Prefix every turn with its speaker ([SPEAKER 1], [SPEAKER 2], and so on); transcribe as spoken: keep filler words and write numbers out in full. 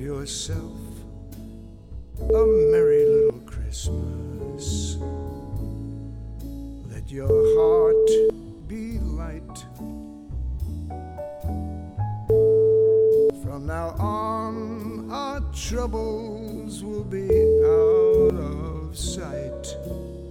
[SPEAKER 1] yourself a merry little Christmas. Let your heart be light. From now on, our troubles will be out of sight.